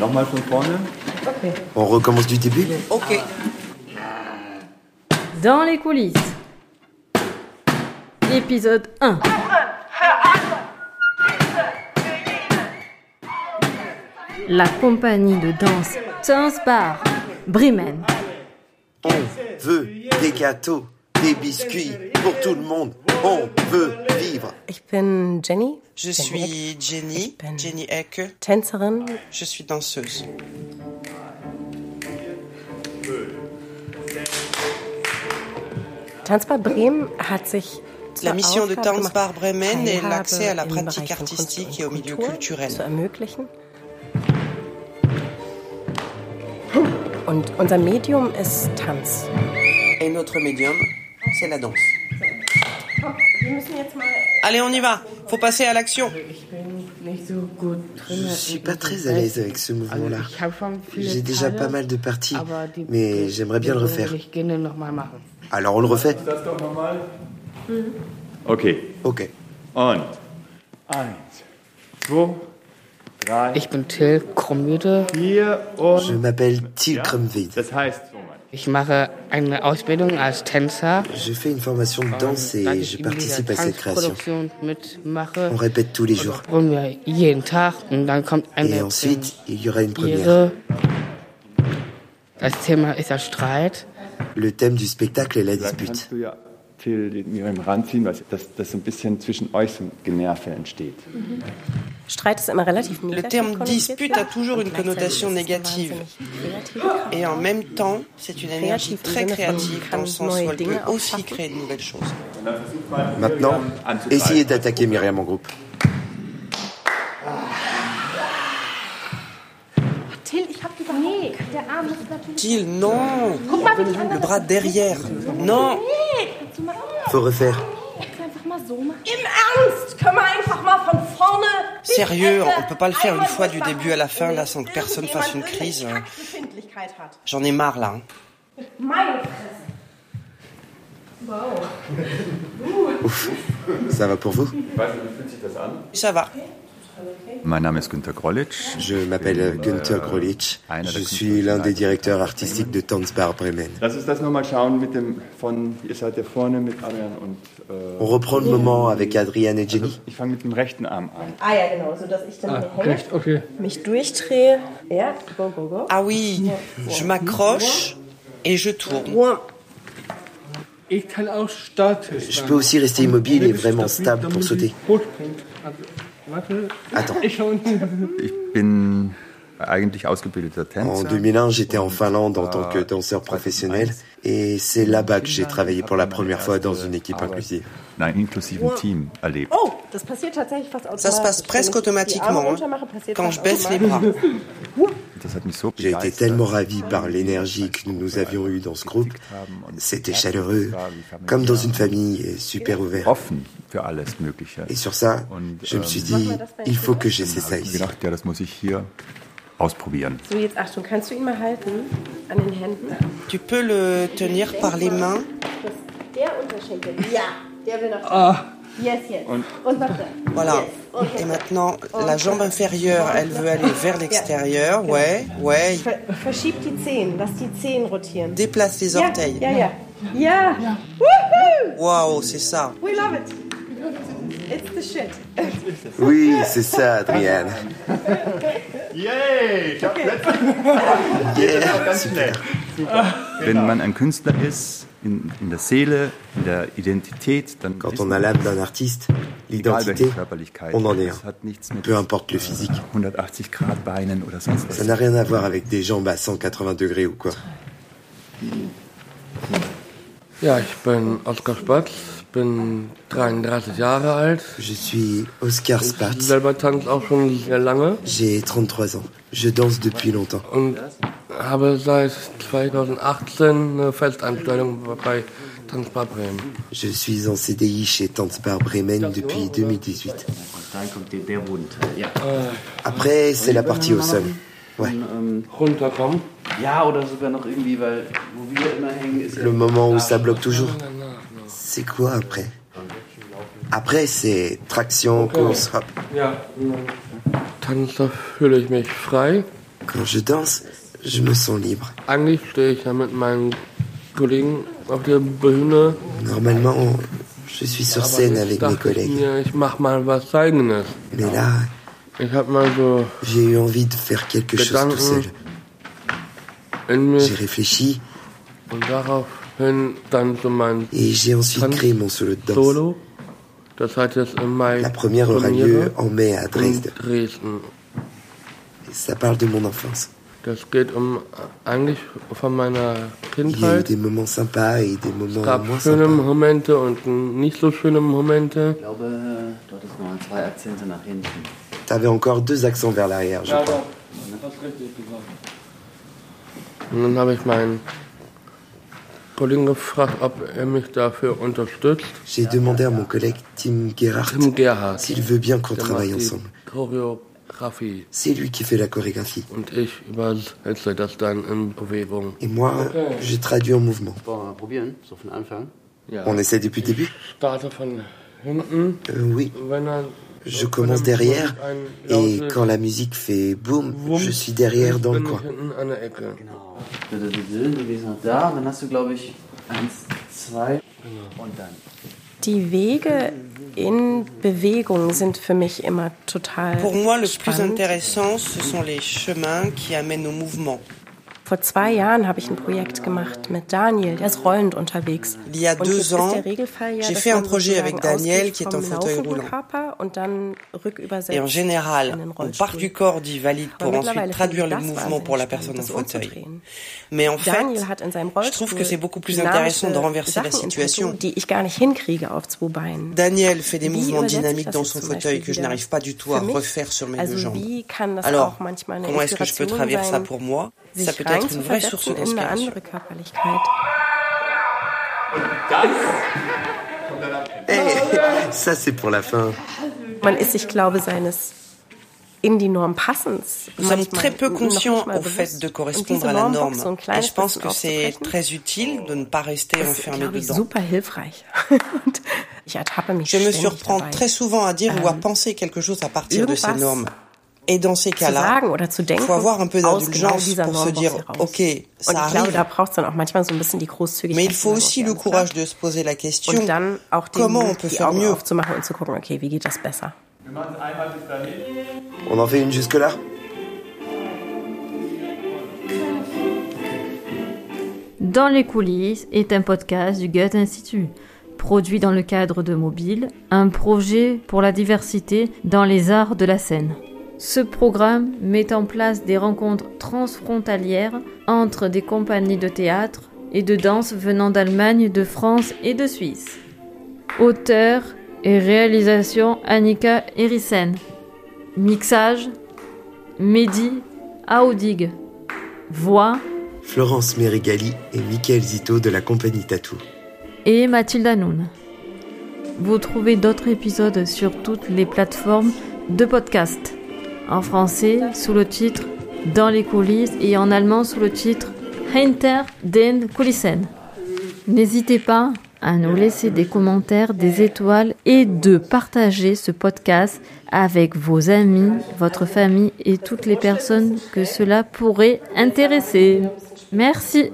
Nochmal von vorne. Okay. On recommence du début? Ok. Dans les coulisses. Épisode 1. La compagnie de danse Tanzbar Bremen. On veut des gâteaux, des biscuits pour tout le monde. On veut vivre. Ich bin Jenny. Je suis Jenny, Jenny Ecke. Tänzerin. Je suis danseuse. Tanzbar Bremen hat sich La mission de Tanzbar Bremen est l'accès à la pratique artistique et au milieu culturel. Zu ermöglichen. Und unser Medium ist Tanz. Et notre médium, c'est la danse. Allez, on y va. Faut passer à l'action. Je suis pas très à l'aise avec ce mouvement-là. J'ai déjà pas mal de parties, mais j'aimerais bien le refaire. Alors on le refait? Okay. Ok. Und 1, 2, 3, Ich bin Till Krummüde. 4 und... Je m'appelle Till Krumwied. Das heißt so, Ich mache eine Ausbildung als Tänzer. Je fais une formation de danse et je participe à cette création. Tanzproduktion mitmache. On répète tous les jours. Und wir jeden Tag und dann kommt Et eine ensuite, il y aura une première. Premiere. Das Thema ist der Streit. Le thème du spectacle est la dann dispute. kannst du ja Till den Miriam ranziehen, weil das so ein bisschen zwischen euch so ein Generve entsteht. Streit ist immer relativ Le negativ terme konnotiert. dispute a toujours une connotation négative. Et en même temps, c'est une énergie très créative dans le sens où elle peut aussi créer de nouvelles choses. Maintenant, essayez d'attaquer Myriam en groupe. Till, ich hab die doch. Nee, der Arm ist natürlich... Till, non. Le bras derrière. Non. Faut refaire. Einfach mal so machen. Im Ernst! Können wir einfach mal von vorne... Sérieux, on peut pas le faire une fois du début à la fin, là, sans que personne fasse une crise. J'en ai marre, là. Meine Fresse. Ouf. Ça va pour vous? Ça va. Mein Name ist Günter Grolitsch. Je m'appelle Günther Grolitsch. Je suis l'un des directeurs artistiques de Tanzbar Bremen. Lass uns das nochmal schauen mit dem von, ihr seid ja vorne mit Adrian und... On reprend le moment avec Adrian et Jenny. Ich fange mit dem rechten Arm an. Ah ja, genau, so dass ich dann hier hänge, Okay. mich durchdrehe. Ja, go, go, go. Ah oui, je m'accroche et je tourne. One. Ich kann auch statisch. Je peux aussi rester immobile et vraiment stable pour sauter. Attends. Ich bin eigentlich ausgebildeter En Tänzer. 2001, j'étais en Finlande en tant que danseur professionnel et c'est là-bas que j'ai travaillé pour la première fois dans une équipe inclusive. In einem inklusiven Team erlebt. Oh, das passiert tatsächlich fast automatisch. Ça se passe presque automatiquement hein, quand je baisse les bras. Das hat mich so J'ai été begeistert. tellement ravi par l'énergie que nous avions eue dans ce groupe. C'était chaleureux, comme dans une famille et super ouvert. Offen für alles Mögliche. Et sur ça, je me suis dit, il faut que j'essaie ça Ich habe ici. gedacht, ja, das muss ich hier ausprobieren. So, jetzt Achtung, kannst du ihn mal halten? An den Händen? Tu peux le tenir par les mains. Der Unterschenkel. Ja, der will noch. Yes, yes. Und warte. Voilà. Yes. Okay. Et maintenant, la jambe inférieure, elle veut aller vers l'extérieur. Ouais, ouais. Verschieb die Zehen, lass die Zehen rotieren. Déplace les orteils. Ja, ja, ja. Ja. Woohoo! Waouh, c'est ça. We love it. It's the shit. Oui, c'est ça, Adrian. Yay! Ich hab's Yeah, ganz schnell. Wenn man ein Künstler ist, in der Seele, in der Identität, dann Quand ist on a man, l'âme d'un artiste, egal welche l'identité, Körperlichkeit, on en est das un. hat nichts mit Peu importe le physique. 180 Grad Beinen oder sonst was. Ça n'a rien à voir avec des jambes à 180 degrés ou quoi. Ja, ich bin Oskar Spatz, bin 33 Jahre alt. Je suis Oskar Ich Spatz. selber tanze auch schon sehr lange J'ai 33 ans. Je danse depuis longtemps. und habe seit 2018 eine Festanstellung bei Tanzbar Bremen. Je suis en CDI chez Tanzbar Bremen depuis 2018. Après, c'est la partie au sol. Ouais. Runterkommen. Ja, oder sogar noch irgendwie, weil wo wir immer hängen, ist ja... Le moment où ça bloque toujours. C'est quoi après? Après, c'est traction, course, hop. Ja, Tanz, da fühle ich mich frei. Quand je danse, je me sens libre. Eigentlich stehe ich ja mit meinen Kollegen auf der Bühne. Normalement, je suis sur scène avec mes collègues. Ich mach mal was Eigenes. Mais là, j'ai eu envie de faire quelque chose tout seul. J'ai réfléchi et j'ai ensuite créé mon solo de danse. La première aura lieu en mai à Dresde. Et ça parle de mon enfance. Il y a eu des moments sympas et des moments moins sympas. Momente und nicht so schöne Momente. Ich glaube, du hattest noch 2 Akzente nach hinten. T'avais encore 2 accents vers l'arrière, je crois. Und dann habe ich meinen Kollegen gefragt, ob mich dafür unterstützt. J'ai demandé à mon collègue Tim Gerhardt s'il veut bien qu'on travaille ensemble. C'est lui qui fait la chorégraphie. Und ich übersetze das dann in Bewegung. Et moi, je traduis en mouvement. Probieren, so von Anfang. Ja. On essaie depuis le début? Ich starte von hinten. Oui. Je commence derrière et quand la musique fait boum, je suis derrière dans le coin. Genau. Du gehst nach da, dann hast du, glaube ich, 1, 2 und dann. Die Wege in Bewegung sind für mich immer total Pour moi, le plus spannend. intéressant, ce sont les chemins qui amènent au mouvement. Vor 2 Jahren habe ich ein Projekt gemacht mit Daniel, der ist rollend unterwegs. Il y a 2 ans, j'ai fait un projet avec Daniel qui est en fauteuil roulant. Et en général, on part du corps dit valide pour ensuite traduire le mouvement pour la personne en fauteuil. Mais en fait, je trouve que c'est beaucoup plus intéressant de renverser la situation. Daniel fait des mouvements dynamiques dans son fauteuil que je n'arrive pas du tout à refaire sur mes 2 jambes. Alors, comment est-ce que je peux traduire ça pour moi? Ça peut être une vraie source d'inspiration. Hey, ça c'est pour la fin. Man ist sich, glaube seines in die Norm passens. Nous sommes très peu conscients au fait de correspondre à la norme. Et je pense que c'est très utile de ne pas rester enfermé dedans. Super hilfreich. Je me surprends très souvent à dire ou à penser quelque chose à partir de ces normes. Et dans ces cas-là, il faut avoir un peu d'indulgence pour se dire, ok, ça arrive. Mais il faut aussi le courage de se poser la question, comment on peut faire mieux? On en fait une jusque-là? Dans les coulisses est un podcast du Goethe Institut, produit dans le cadre de Mobile, un projet pour la diversité dans les arts de la scène. Ce programme met en place des rencontres transfrontalières entre des compagnies de théâtre et de danse venant d'Allemagne, de France et de Suisse. Auteur et réalisation Annika Erissen. Mixage Mehdi Aoudig. Voix Florence Merigali et Michael Zito de la compagnie Tatou. Et Mathilde Hanoun. Vous trouvez d'autres épisodes sur toutes les plateformes de podcast. En français sous le titre Dans les coulisses et en allemand sous le titre Hinter den Kulissen. N'hésitez pas à nous laisser des commentaires, des étoiles et de partager ce podcast avec vos amis, votre famille et toutes les personnes que cela pourrait intéresser. Merci.